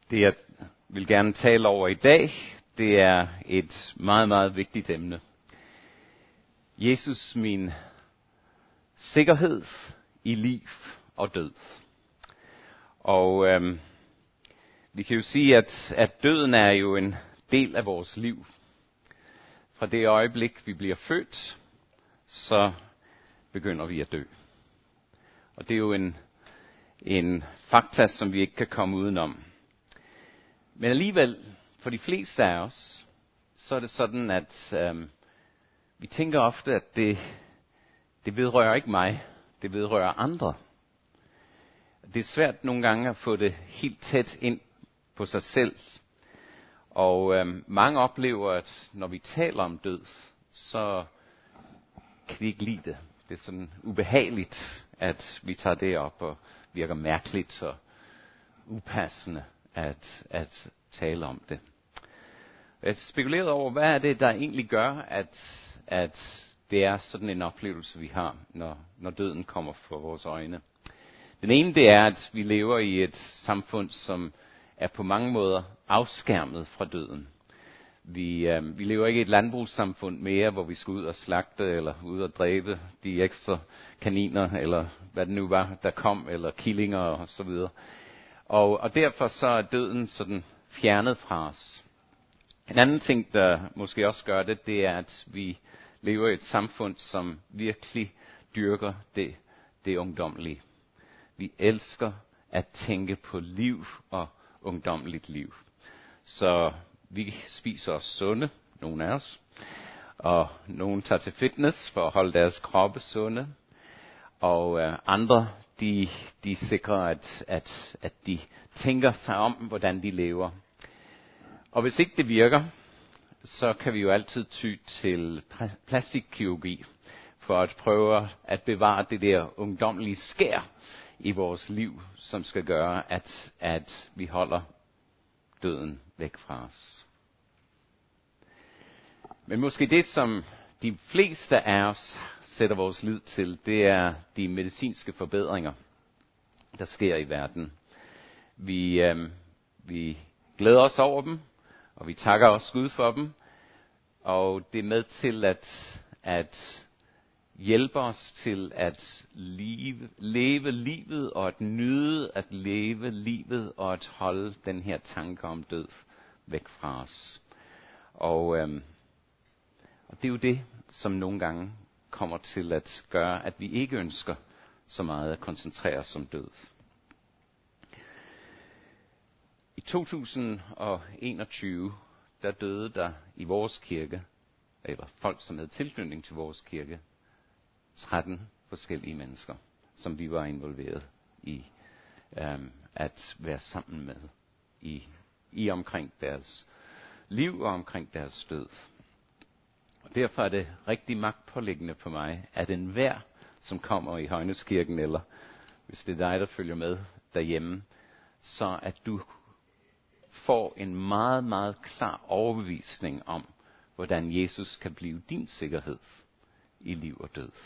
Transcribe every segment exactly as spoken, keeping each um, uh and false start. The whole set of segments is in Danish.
Det jeg vil gerne tale over i dag, det er et meget, meget vigtigt emne. Jesus, min sikkerhed i liv og død. Og øhm, vi kan jo sige, at, at døden er jo en del af vores liv. Fra det øjeblik, vi bliver født, så begynder vi at dø. Og det er jo en, en fakta, som vi ikke kan komme udenom. Men alligevel, for de fleste af os, så er det sådan, at øhm, vi tænker ofte, at det, det vedrører ikke mig, det vedrører andre. Det er svært nogle gange at få det helt tæt ind på sig selv. Og øhm, mange oplever, at når vi taler om død, så kan de ikke lide det. Det er sådan ubehageligt, at vi tager det op, og virker mærkeligt og upassende at, at tale om det. Jeg spekulerede over, hvad er det, der egentlig gør, at, at det er sådan en oplevelse, vi har, når, når døden kommer for vores øjne. Den ene, det er, at vi lever i et samfund, som er på mange måder afskærmet fra døden. Vi, øh, vi lever ikke i et landbrugssamfund mere, hvor vi skal ud og slagte, eller ud og dræbe de ekstra kaniner, eller hvad det nu var, der kom, eller killinger og så videre. Og, og derfor så er døden sådan fjernet fra os. En anden ting, der måske også gør det, det er, at vi lever i et samfund, som virkelig dyrker det, det ungdommelige. Vi elsker at tænke på liv og ungdommeligt liv. Så vi spiser os sunde, nogle af os, og nogle tager til fitness for at holde deres kroppe sunde, og øh, andre, de, de sikrer, at, at, at de tænker sig om, hvordan de lever. Og hvis ikke det virker, så kan vi jo altid ty til plastikkirurgi, for at prøve at bevare det der ungdommelige skær i vores liv, som skal gøre, at, at vi holder døden væk fra os. Men måske det, som de fleste af os sætter vores lid til, det er de medicinske forbedringer, der sker i verden. Vi, øh, vi glæder os over dem, og vi takker også Gud for dem, og det er med til at, at hjælpe os til at leve, leve livet og at nyde at leve livet og at holde den her tanke om død væk fra os. Og, øhm, og det er jo det, som nogle gange kommer til at gøre, at vi ikke ønsker så meget at koncentrere os om død. I to tusind og enogtyve, der døde der i vores kirke, eller folk, som havde tilknytning til vores kirke, tretten forskellige mennesker, som vi var involveret i øhm, at være sammen med i, i omkring deres liv og omkring deres død. Og derfor er det rigtig magtpåliggende for mig, at enhver, som kommer i Højneskirken, eller hvis det er dig, der følger med derhjemme, så at du får en meget, meget klar overbevisning om, hvordan Jesus kan blive din sikkerhed i liv og død.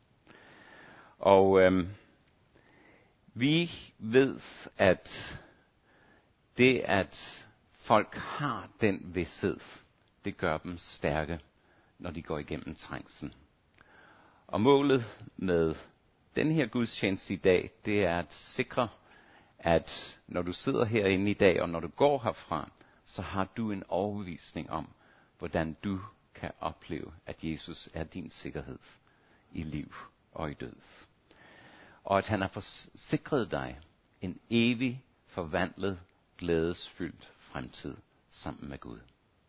Og øhm, vi ved, at det, at folk har den vished, det gør dem stærke, når de går igennem trængslen. Og målet med den her gudstjeneste i dag, det er at sikre, at når du sidder herinde i dag, og når du går herfra, så har du en overbevisning om, hvordan du kan opleve, at Jesus er din sikkerhed i liv og i død. Og at han har forsikret dig en evig, forvandlet, glædesfyldt fremtid sammen med Gud.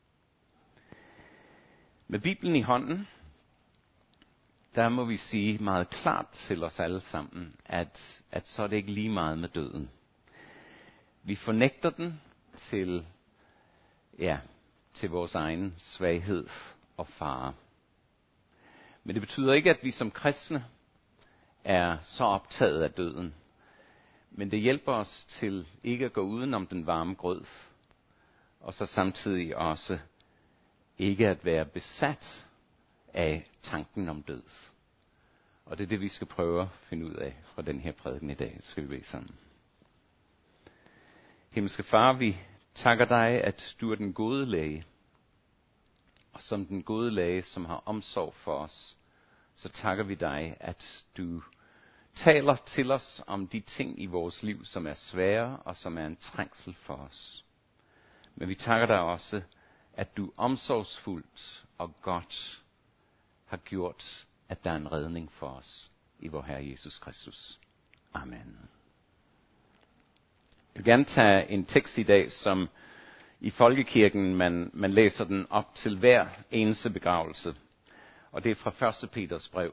Med Bibelen i hånden, der må vi sige meget klart til os alle sammen, at, at så er det ikke lige meget med døden. Vi fornægter den til, ja, til vores egen svaghed og fare. Men det betyder ikke, at vi som kristne er så optaget af døden. Men det hjælper os til ikke at gå udenom den varme grød, og så samtidig også ikke at være besat af tanken om død. Og det er det, vi skal prøve at finde ud af fra den her prædiken i dag. Skal vi bede sammen. Himmelske Far, vi takker dig, at du er den gode læge. Og som den gode læge, som har omsorg for os, så takker vi dig, at du taler til os om de ting i vores liv, som er svære og som er en trængsel for os. Men vi takker dig også, at du omsorgsfuldt og godt har gjort, at der er en redning for os i vor Herre Jesus Kristus. Amen. Jeg vil gerne tage en tekst i dag, som i folkekirken, man, man læser den op til hver eneste begravelse. Og det er fra første Peters brev.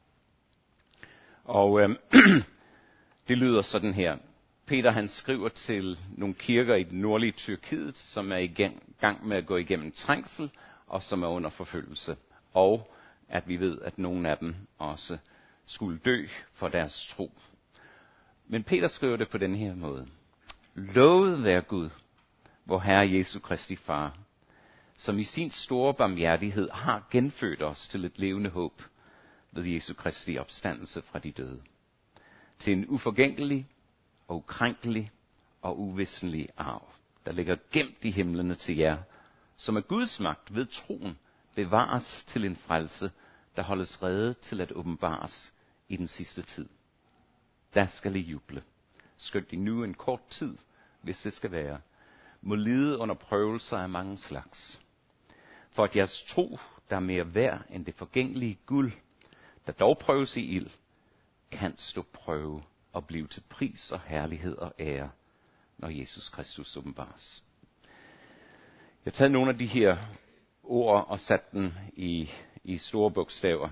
Og øh, det lyder sådan her. Peter han skriver til nogle kirker i det nordlige Tyrkiet, som er i gang med at gå igennem trængsel, og som er under forfølgelse. Og at vi ved, at nogle af dem også skulle dø for deres tro. Men Peter skriver det på den her måde. Lovet være Gud, vor Herre Jesu Kristi Far, som i sin store barmhjertighed har genfødt os til et levende håb ved Jesu Kristi opstandelse fra de døde. Til en uforgængelig og ukrænkelig og uvissenlig arv, der ligger gemt i himlene til jer, som af Guds magt ved troen bevares til en frelse, der holdes rede til at åbenbares i den sidste tid. Der skal I juble, skønt I nu en kort tid, hvis det skal være, må lide under prøvelser af mange slags. For at jeres tro, der er mere værd end det forgængelige guld, der dog prøves i ild, kan stå prøve og blive til pris og herlighed og ære, når Jesus Kristus åbenbares. Jeg har taget nogle af de her ord og sat dem i, i store bogstaver.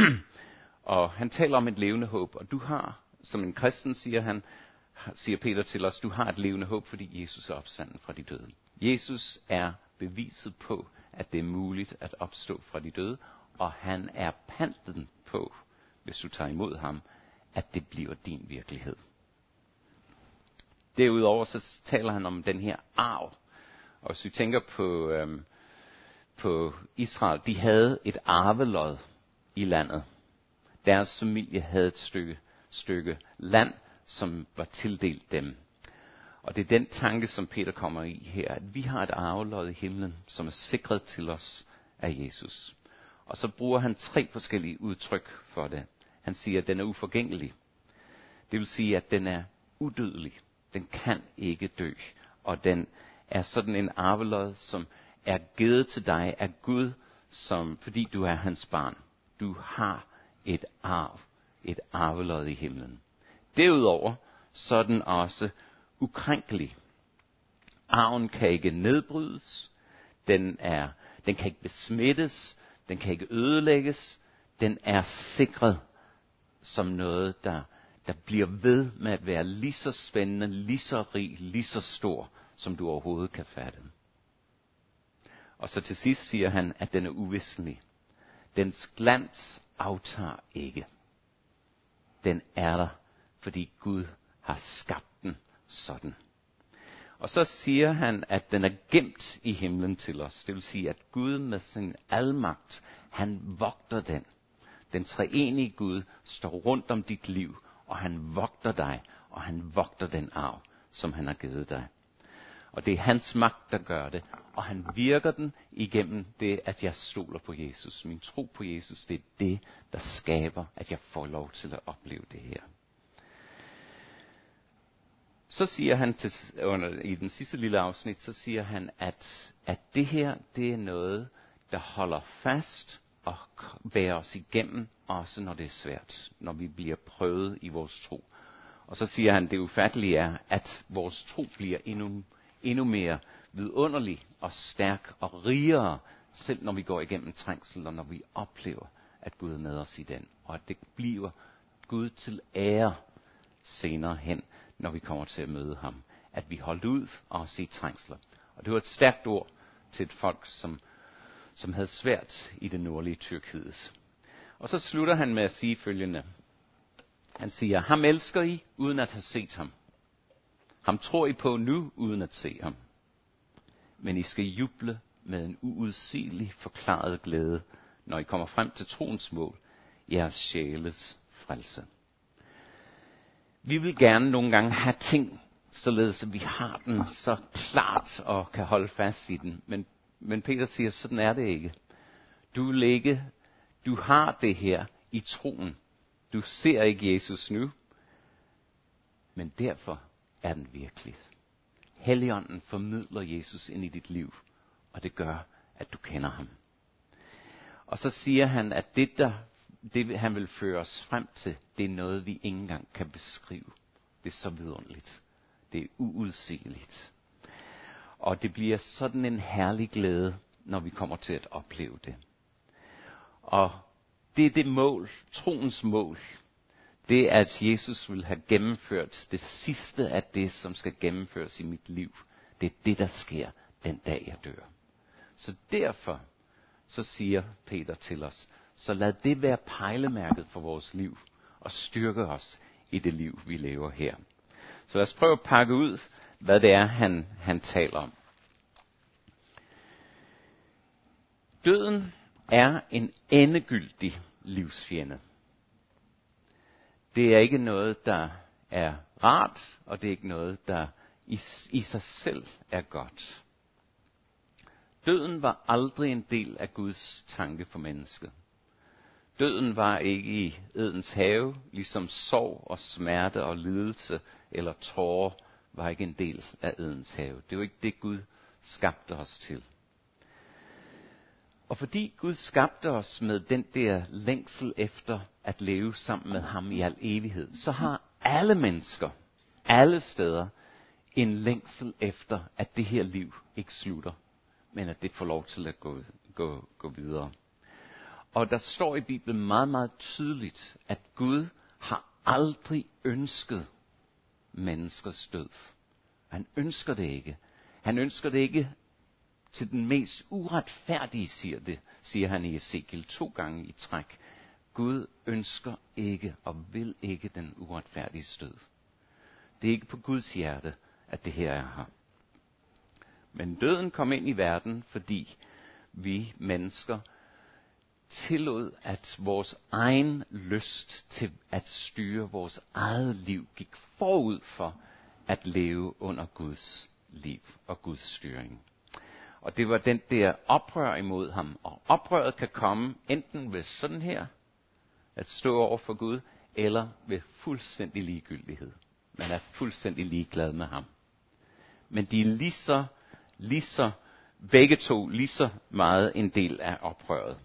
Og han taler om et levende håb, og du har, som en kristen siger han, siger Peter til os, du har et levende håb, fordi Jesus er opstanden fra de døde. Jesus er beviset på, at det er muligt at opstå fra de døde, og han er panten på, hvis du tager imod ham, at det bliver din virkelighed. Derudover så taler han om den her arv. Og hvis vi tænker på, øhm, på Israel, de havde et arvelod i landet. Deres familie havde et stykke, stykke land, som var tildelt dem. Og det er den tanke, som Peter kommer i her, at vi har et arvelod i himlen, som er sikret til os af Jesus. Og så bruger han tre forskellige udtryk for det. Han siger, at den er uforgængelig. Det vil sige, at den er udødelig. Den kan ikke dø. Og den er sådan en arvelod, som er givet til dig af Gud, som, fordi du er hans barn. Du har et arv, et arvelod i himlen. Derudover så er den også ukrænkelig. Arven kan ikke nedbrydes, den, er, den kan ikke besmittes, den kan ikke ødelægges, den er sikret som noget, der, der bliver ved med at være lige så spændende, lige så rig, lige så stor, som du overhovedet kan fatte. Og så til sidst siger han, at den er uvisselig. Dens glans aftager ikke. Den er der, fordi Gud har skabt den sådan. Og så siger han, at den er gemt i himlen til os. Det vil sige, at Gud med sin almagt, han vogter den. Den treenige Gud står rundt om dit liv, og han vogter dig, og han vogter den arv, som han har givet dig. Og det er hans magt, der gør det, og han virker den igennem det, at jeg stoler på Jesus. Min tro på Jesus, det er det, der skaber, at jeg får lov til at opleve det her. Så siger han til, under, i den sidste lille afsnit, så siger han, at, at det her, det er noget, der holder fast og bærer os igennem, også når det er svært, når vi bliver prøvet i vores tro. Og så siger han, det ufattelige er, at vores tro bliver endnu, endnu mere vidunderlig og stærk og rigere, selv når vi går igennem trængsel, og når vi oplever, at Gud er med os i den. Og at det bliver Gud til ære senere hen, når vi kommer til at møde ham. At vi holdt ud og også i trængsler. Og det var et stærkt ord til et folk, som, som havde svært i det nordlige Tyrkiet. Og så slutter han med at sige følgende. Han siger, ham elsker I, uden at have set ham. Ham tror I på nu, uden at se ham. Men I skal juble med en uudsigelig forklaret glæde, når I kommer frem til troens mål, jeres sjæles frelse. Vi vil gerne nogle gange have ting, således at vi har den så klart og kan holde fast i den. Men, men Peter siger, sådan er det ikke. Du vil ikke, du har det her i troen. Du ser ikke Jesus nu, men derfor er den virkelig. Helligånden formidler Jesus ind i dit liv, og det gør, at du kender ham. Og så siger han, at det, der, det han vil føre os frem til, det er noget, vi ikke engang kan beskrive. Det er så vidunderligt. Det er uudsigeligt. Og det bliver sådan en herlig glæde, når vi kommer til at opleve det. Og det er det mål, troens mål. Det er, at Jesus vil have gennemført det sidste af det, som skal gennemføres i mit liv. Det er det, der sker den dag, jeg dør. Så derfor, så siger Peter til os, så lad det være pejlemærket for vores liv, og styrke os i det liv, vi lever her. Så lad os prøve at pakke ud, hvad det er, han, han taler om. Døden er en endegyldig livsfjende. Det er ikke noget, der er rart, og det er ikke noget, der i, i sig selv er godt. Døden var aldrig en del af Guds tanke for mennesket. Døden var ikke i Edens have, ligesom sorg og smerte og lidelse eller tårer var ikke en del af Edens have. Det var ikke det, Gud skabte os til. Og fordi Gud skabte os med den der længsel efter at leve sammen med ham i al evighed, så har alle mennesker, alle steder, en længsel efter, at det her liv ikke slutter, men at det får lov til at gå, gå, gå videre. Og der står i Bibelen meget, meget tydeligt, at Gud har aldrig ønsket menneskers død. Han ønsker det ikke. Han ønsker det ikke til den mest uretfærdige, siger det, siger han i Ezekiel to gange i træk. Gud ønsker ikke og vil ikke den uretfærdige død. Det er ikke på Guds hjerte, at det her er her. Men døden kom ind i verden, fordi vi mennesker tillod, at vores egen lyst til at styre vores eget liv gik forud for at leve under Guds liv og Guds styring. Og det var den der oprør imod ham. Og oprøret kan komme enten ved sådan her, at stå over for Gud, eller ved fuldstændig ligegyldighed. Man er fuldstændig ligeglad med ham. Men de er lige så, lige så, begge to lige så meget en del af oprøret.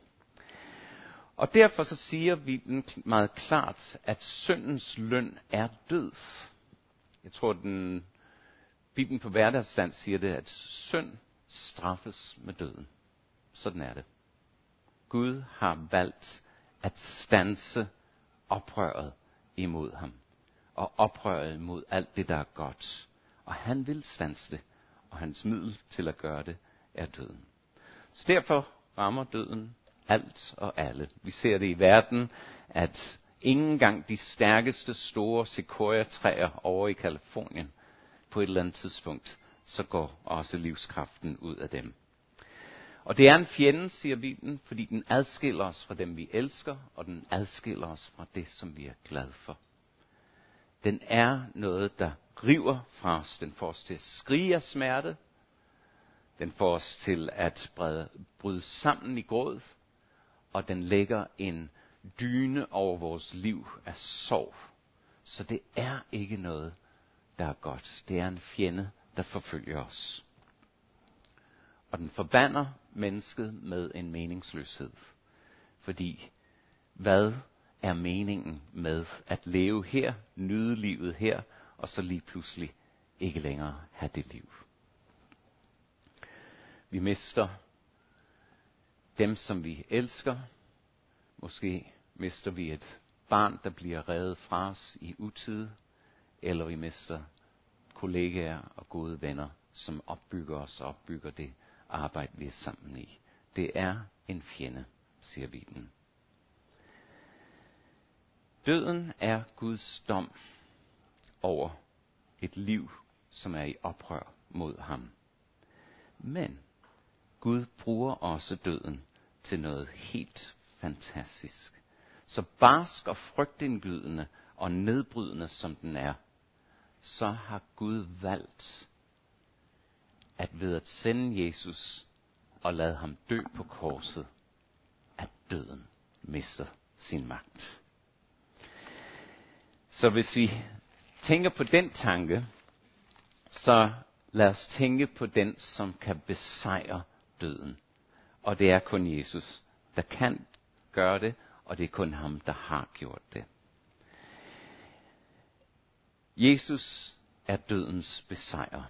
Og derfor så siger Bibelen meget klart, at syndens løn er død. Jeg tror, den Bibelen på hverdagsstand siger det, at synd straffes med døden. Sådan er det. Gud har valgt at standse oprøret imod ham. Og oprøret imod alt det, der er godt. Og han vil standse det. Og hans middel til at gøre det er døden. Så derfor rammer døden alt og alle. Vi ser det i verden, at ikke engang de stærkeste store sequoia-træer over i Kalifornien på et eller andet tidspunkt, så går også livskraften ud af dem. Og det er en fjende, siger Bibelen, fordi den adskiller os fra dem, vi elsker, og den adskiller os fra det, som vi er glade for. Den er noget, der river fra os. Den får os til at skrige af smerte. Den får os til at brede, bryde sammen i gråd. Og den lægger en dyne over vores liv af sorg. Så det er ikke noget, der er godt. Det er en fjende, der forfølger os. Og den forbander mennesket med en meningsløshed. Fordi, hvad er meningen med at leve her, nyde livet her, og så lige pludselig ikke længere have det liv? Vi mister dem, som vi elsker. Måske mister vi et barn, der bliver revet fra os i utide. Eller vi mister kollegaer og gode venner, som opbygger os og opbygger det arbejde, vi er sammen i. Det er en fjende, siger Bibelen. Døden er Guds dom over et liv, som er i oprør mod ham. Men Gud bruger også døden til noget helt fantastisk. Så barsk og frygtindgydende og nedbrydende som den er, så har Gud valgt, at ved at sende Jesus og lade ham dø på korset, at døden mister sin magt. Så hvis vi tænker på den tanke, så lad os tænke på den, som kan besejre døden. Og det er kun Jesus, der kan gøre det, og det er kun ham, der har gjort det. Jesus er dødens besejrer.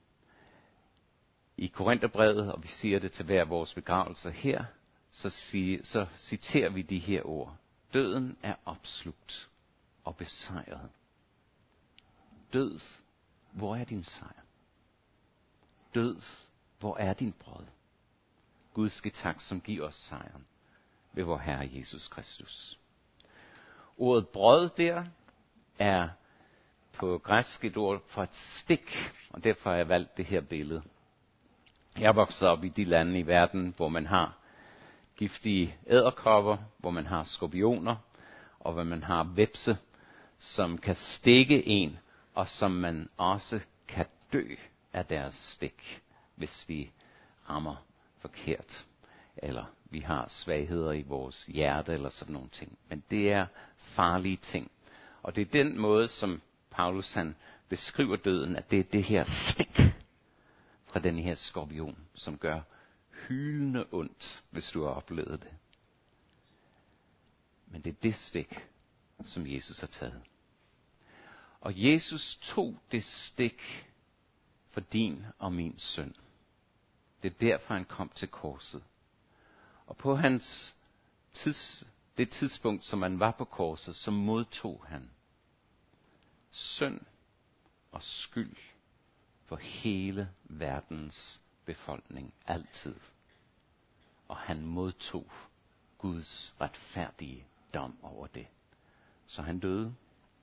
I Korintherbrevet, og vi siger det til hver vores begravelse her, så, siger, så citerer vi de her ord. Døden er opslugt og besejret. Død, hvor er din sejr? Død, hvor er din brød? Gud skal tak, som giver os sejren ved vor Herre Jesus Kristus. Ordet brød der er på græsk et ord for et stik, og derfor har jeg valgt det her billede. Jeg er vokset op i de lande i verden, hvor man har giftige edderkopper, hvor man har skorpioner, og hvor man har hvepse, som kan stikke en, og som man også kan dø af deres stik, hvis de rammer forkert. Eller vi har svagheder i vores hjerte, eller sådan nogle ting. Men det er farlige ting. Og det er den måde, som Paulus han beskriver døden, at det er det her stik fra den her skorpion, som gør hylende ondt, hvis du har oplevet det. Men det er det stik, som Jesus har taget. Og Jesus tog det stik for din og min synd. Det er derfor, han kom til korset. Og på hans tids, det tidspunkt, som han var på korset, så modtog han synd og skyld for hele verdens befolkning altid. Og han modtog Guds retfærdige dom over det. Så han døde.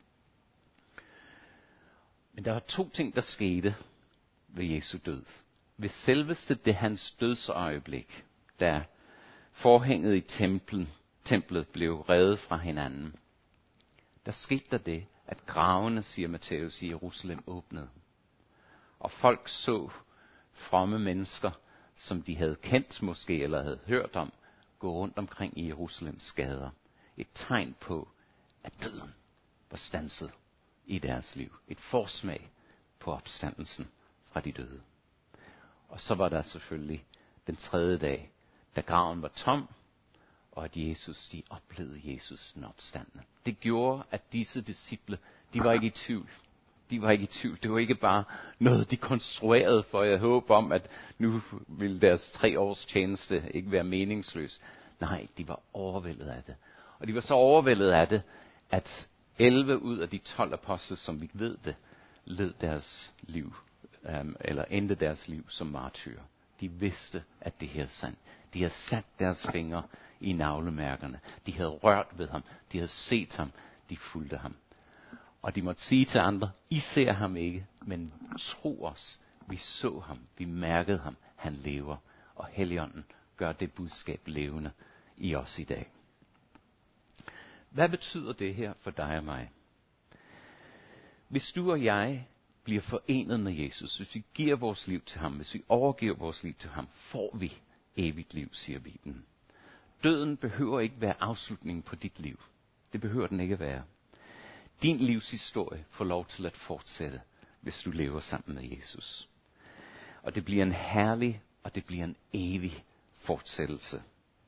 Men der var to ting, der skete ved Jesu død. Ved selveste det hans dødsøjeblik, da forhænget i templen, templet blev revet fra hinanden, der skete der det, at gravene, siger Matthæus, i Jerusalem åbnede. Og folk så fromme mennesker, som de havde kendt måske, eller havde hørt om, gå rundt omkring i Jerusalems gader. Et tegn på, at døden var standset i deres liv. Et forsmag på opstandelsen fra de døde. Og så var der selvfølgelig den tredje dag, da graven var tom, og at Jesus, de oplevede Jesus den opstandne. Det gjorde, at disse disciple, de var ikke i tvivl. De var ikke i tvivl. Det var ikke bare noget, de konstruerede for et håb om, at nu ville deres tre års tjeneste ikke være meningsløs. Nej, de var overvældet af det. Og de var så overvældet af det, at elleve ud af de tolv apostle, som vi ved det, led deres liv, um, eller endte deres liv som martyrer. De vidste, at det her er sandt. De havde sat deres fingre i navlemærkerne. De havde rørt ved ham. De havde set ham. De fulgte ham. Og de måtte sige til andre, I ser ham ikke, men tro os. Vi så ham. Vi mærkede ham. Han lever. Og Helligånden gør det budskab levende i os i dag. Hvad betyder det her for dig og mig? Hvis du og jeg bliver forenet med Jesus, hvis vi giver vores liv til ham, hvis vi overgiver vores liv til ham, får vi evigt liv, siger Bibelen. Døden behøver ikke være afslutningen på dit liv. Det behøver den ikke være. Din livshistorie får lov til at fortsætte, hvis du lever sammen med Jesus. Og det bliver en herlig, og det bliver en evig fortsættelse.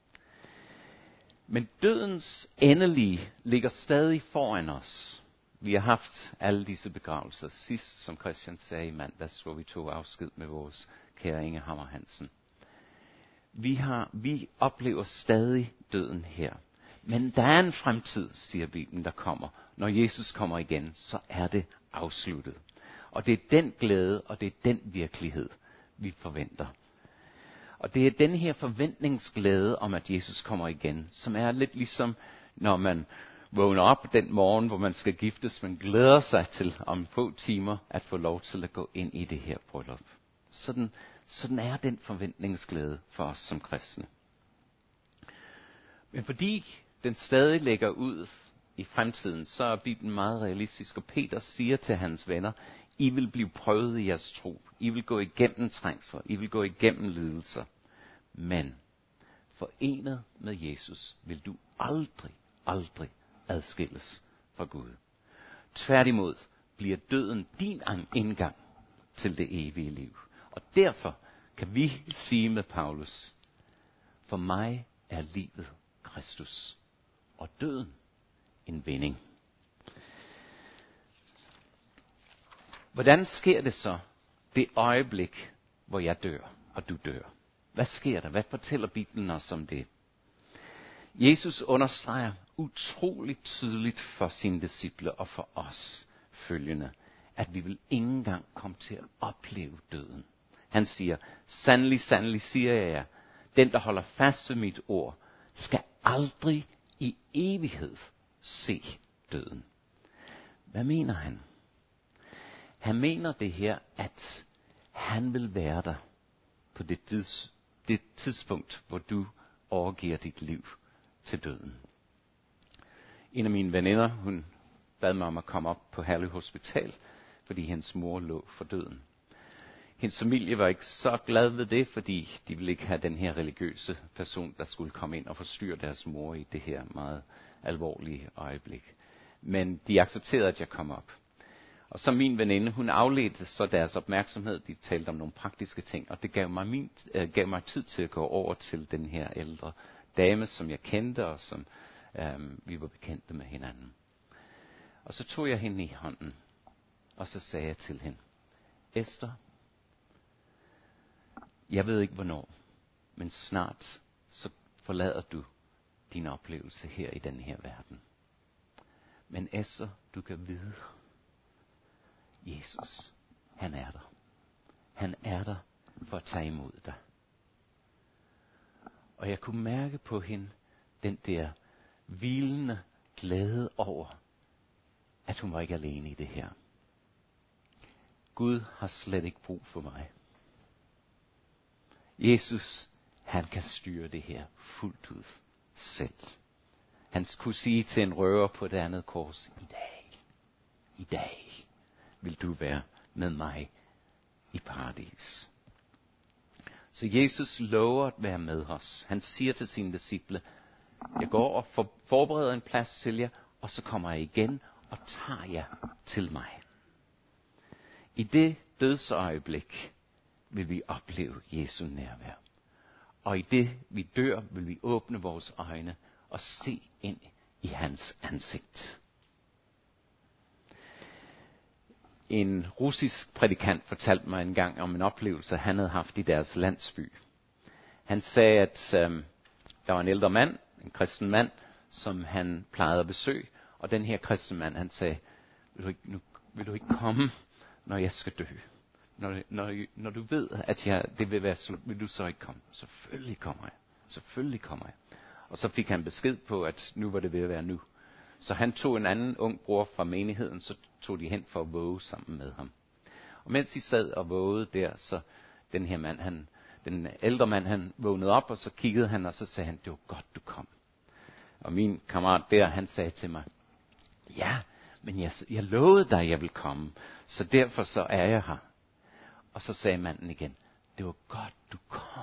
Men dødens endelige ligger stadig foran os. Vi har haft alle disse begravelser. Sidst, som Christian sagde i mandags, hvor vi tog afsked med vores kære Inge Hammer Hansen. Vi, har, vi oplever stadig døden her. Men der er en fremtid, siger Bibelen, der kommer. Når Jesus kommer igen, så er det afsluttet. Og det er den glæde, og det er den virkelighed, vi forventer. Og det er den her forventningsglæde om, at Jesus kommer igen, som er lidt ligesom, når man vågner op den morgen, hvor man skal giftes, men glæder sig til om få timer at få lov til at gå ind i det her bryllup. Sådan, sådan er den forventningsglæde for os som kristne. Men fordi den stadig lægger ud i fremtiden, så er Bibelen meget realistisk, og Peter siger til hans venner, I vil blive prøvet i jeres tro. I vil gå igennem trængsler. I vil gå igennem lidelser. Men forenet med Jesus vil du aldrig, aldrig adskilles fra Gud. Tværtimod bliver døden din indgang til det evige liv. Og derfor kan vi sige med Paulus, for mig er livet Kristus, og døden en vinding. Hvordan sker det så, det øjeblik, hvor jeg dør, og du dør? Hvad sker der? Hvad fortæller Bibelen os om det? Jesus understreger utroligt tydeligt for sine disciple og for os følgende, at vi vil ikke engang komme til at opleve døden. Han siger, sandelig, sandelig siger jeg jer, den der holder fast ved mit ord, skal aldrig i evighed se døden. Hvad mener han? Han mener det her, at han vil være der på det, tids, det tidspunkt, hvor du overgiver dit liv til døden. En af mine veninder, hun bad mig om at komme op på Herlev Hospital, fordi hendes mor lå for døden. Hendes familie var ikke så glad ved det, fordi de ville ikke have den her religiøse person, der skulle komme ind og forstyrre deres mor i det her meget alvorlige øjeblik. Men de accepterede, at jeg kom op. Og så min veninde, hun afledte så deres opmærksomhed. De talte om nogle praktiske ting, og det gav mig, min, øh, gav mig tid til at gå over til den her ældre dame, som jeg kendte, og som øh, vi var bekendte med hinanden. Og så tog jeg hende i hånden, og så sagde jeg til hende, Esther, jeg ved ikke hvornår, men snart så forlader du din oplevelse her i den her verden. Men Esther, du kan vide, Jesus, han er der. Han er der for at tage imod dig. Og jeg kunne mærke på hende den der hvilende glæde over, at hun var ikke alene i det her. Gud har slet ikke brug for mig. Jesus, han kan styre det her fuldt ud selv. Han kunne sige til en røver på det andet kors, i dag, i dag vil du være med mig i paradis. Så Jesus lover at være med os. Han siger til sine disciple, jeg går og for, forbereder en plads til jer, og så kommer jeg igen og tager jer til mig. I det dødsøjeblik vil vi opleve Jesu nærvær. Og i det vi dør, vil vi åbne vores øjne og se ind i hans ansigt. En russisk prædikant fortalte mig engang om en oplevelse, han havde haft i deres landsby. Han sagde, at øh, der var en ældre mand, en kristen mand, som han plejede at besøge. Og den her kristne mand, han sagde, vil du ikke, nu, vil du ikke komme, når jeg skal dø? Når, når, når du ved, at jeg, det vil være slut, vil du så ikke komme? Selvfølgelig kommer jeg. Selvfølgelig kommer jeg. Og så fik han besked på, at nu var det ved at være nu. Så han tog en anden ung bror fra menigheden, så tog de hen for at våge sammen med ham. Og mens de sad og vågede der, så den her mand, han, den ældre mand, han vågnede op, og så kiggede han, og så sagde han, det var godt, du kom. Og min kammerat der, han sagde til mig, ja, men jeg, jeg lovede dig, jeg vil komme, så derfor så er jeg her. Og så sagde manden igen, det var godt, du kom.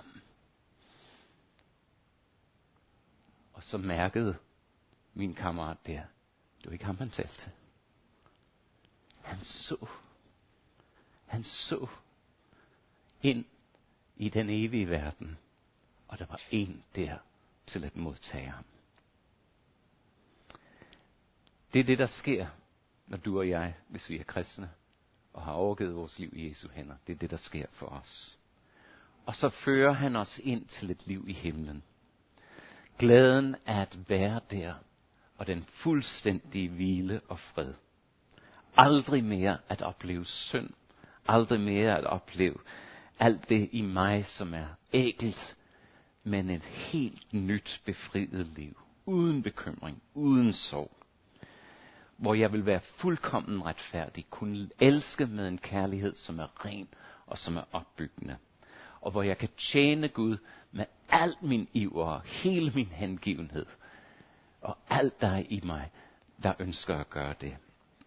Og så mærkede min kammerat der, det var ikke ham, han talte til. Han så, han så ind i den evige verden, og der var en der til at modtage ham. Det er det, der sker, når du og jeg, hvis vi er kristne, og har overgivet vores liv i Jesu hænder. Det er det, der sker for os. Og så fører han os ind til et liv i himlen. Glæden af at være der, og den fuldstændige hvile og fred. Aldrig mere at opleve synd. Aldrig mere at opleve alt det i mig, som er ækelt, men et helt nyt befriet liv. Uden bekymring, uden sorg. Hvor jeg vil være fuldkommen retfærdig, kunne elske med en kærlighed, som er ren og som er opbyggende. Og hvor jeg kan tjene Gud med al min iver og hele min hengivenhed. Og alt der er i mig, der ønsker at gøre det.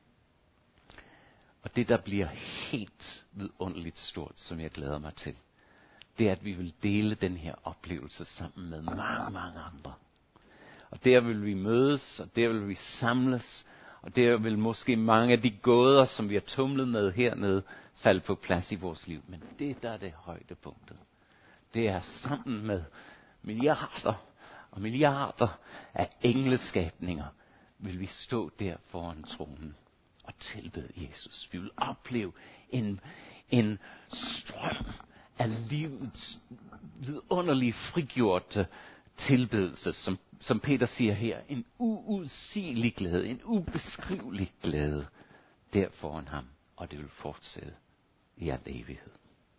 Og det, der bliver helt vidunderligt stort, som jeg glæder mig til, det er, at vi vil dele den her oplevelse sammen med mange, mange andre. Og der vil vi mødes, og der vil vi samles, og der vil måske mange af de gåder, som vi har tumlet med hernede, falde på plads i vores liv. Men det, der er det højdepunktet, det er sammen med milliarder og milliarder af engleskabninger, vil vi stå der foran tronen og tilbede Jesus. Vi vil opleve en, en strøm af livets vidunderlige frigjorte tilbedelse, som, som Peter siger her, en uudsigelig glæde, en ubeskrivelig glæde der foran ham, og det vil fortsætte i al evighed.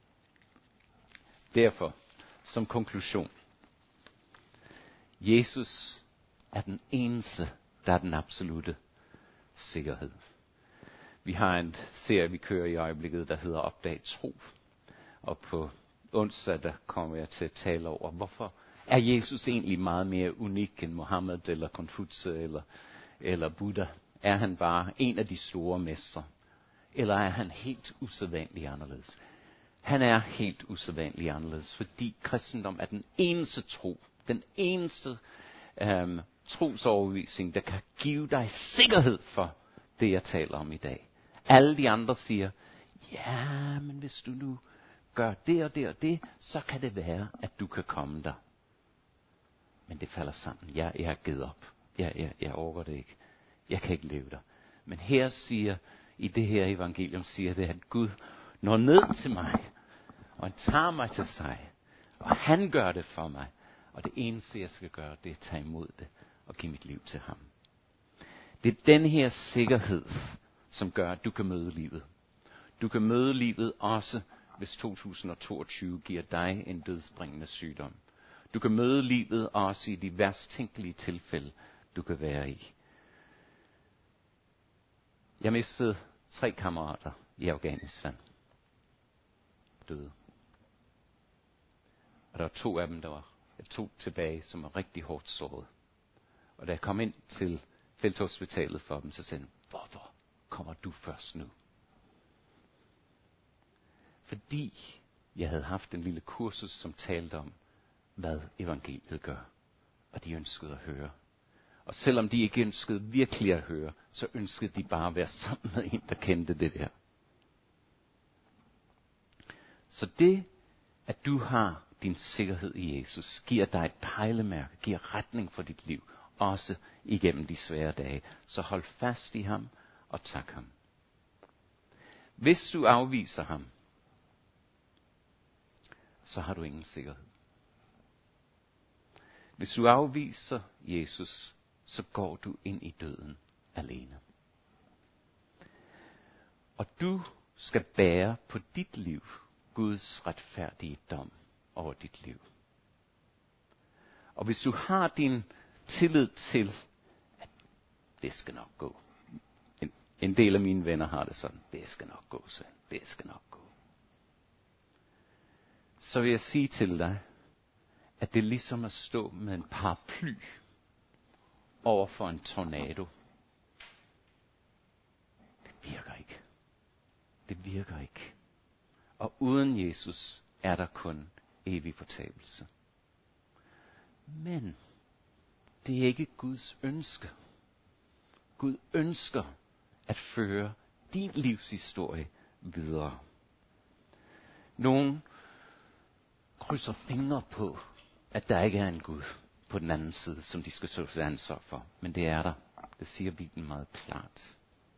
Derfor, som konklusion, Jesus er den eneste, der er den absolute sikkerhed. Vi har en serie, vi kører i øjeblikket, der hedder Opdag Tro. Og på onsdag, der kommer jeg til at tale over, hvorfor er Jesus egentlig meget mere unik end Mohammed, eller Konfutse, eller, eller Buddha? Er han bare en af de store mestre? Eller er han helt usædvanlig anderledes? Han er helt usædvanlig anderledes, fordi kristendom er den eneste tro, den eneste øhm, trosoverbevisning, der kan give dig sikkerhed for det, jeg taler om i dag. Alle de andre siger, ja, men hvis du nu gør det og det og det, så kan det være, at du kan komme der. Men det falder sammen. Jeg, jeg har givet op. Jeg, jeg, jeg overgår det ikke. Jeg kan ikke leve der. Men her siger, i det her evangelium siger det, at Gud når ned til mig, og han tager mig til sig, og han gør det for mig. Og det eneste, jeg skal gøre, det er at tage imod det, og give mit liv til ham. Det er den her sikkerhed, som gør, at du kan møde livet. Du kan møde livet også, hvis to tusind toogtyve giver dig en dødsbringende sygdom. Du kan møde livet også i de værst tænkelige tilfælde, du kan være i. Jeg mistede tre kammerater i Afghanistan. Døde. Og der var to af dem, der var jeg tog tilbage, som var rigtig hårdt såret. Og da jeg kom ind til felthospitalet for dem, så sagde de, hvorfor kommer du først nu? Fordi jeg havde haft en lille kursus, som talte om, hvad evangeliet gør. Og de ønskede at høre. Og selvom de ikke ønskede virkelig at høre, så ønskede de bare at være sammen med en, der kendte det der. Så det, at du har din sikkerhed i Jesus, giver dig et pejlemærke, giver retning for dit liv, også igennem de svære dage. Så hold fast i ham og tak ham. Hvis du afviser ham, så har du ingen sikkerhed. Hvis du afviser Jesus, så går du ind i døden alene. Og du skal bære på dit liv Guds retfærdige dom over dit liv. Og hvis du har din tillid til, at det skal nok gå. En, en del af mine venner har det sådan, det skal nok gå, så det skal nok gå. Så vil jeg sige til dig, at det er ligesom at stå med en paraply over for en tornado. Det virker ikke. Det virker ikke. Og uden Jesus er der kun evig fortabelse. Men det er ikke Guds ønske. Gud ønsker at føre din livshistorie videre. Nogen krydser fingre på, at der ikke er en Gud på den anden side, som de skal stå til ansvar for. Men det er der. Det siger Bibelen meget klart.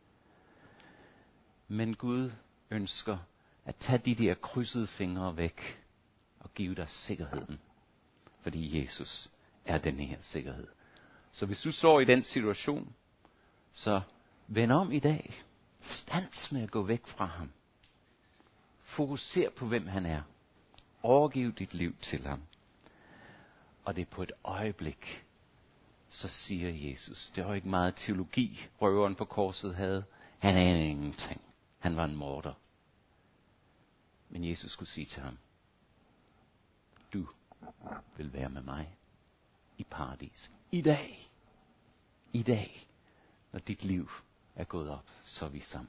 Men Gud ønsker at tage de der krydsede fingre væk og give dig sikkerheden. Fordi Jesus er den her sikkerhed. Så hvis du står i den situation, så vend om i dag. Stands med at gå væk fra ham. Fokuser på, hvem han er. Overgiv dit liv til ham. Og det er på et øjeblik, så siger Jesus, det var ikke meget teologi, røveren på korset havde. Han anede ingenting. Han var en morder. Men Jesus skulle sige til ham, du vil være med mig i paradis. I dag. I dag når dit liv er gået op, så er vi sammen.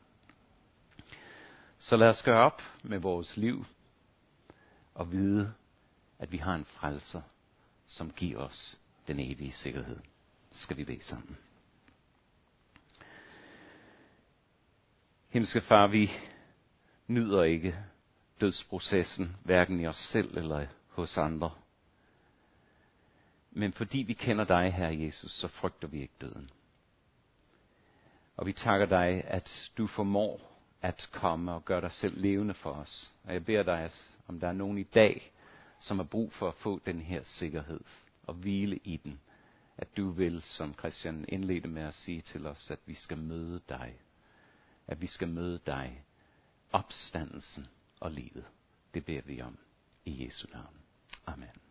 Så lad os gøre op med vores liv og vide, at vi har en frelser, som giver os den evige sikkerhed. Skal vi bede sammen. Himmelske Far, vi nyder ikke dødsprocessen, hverken i os selv eller hos andre. Men fordi vi kender dig, Herre Jesus, så frygter vi ikke døden. Og vi takker dig, at du formår at komme og gøre dig selv levende for os. Og jeg beder dig, om der er nogen i dag, som har brug for at få den her sikkerhed og hvile i den. At du vil, som Christian indledte med at sige til os, at vi skal møde dig. At vi skal møde dig. Opstandelsen og livet. Det beder vi om i Jesu navn. Amen.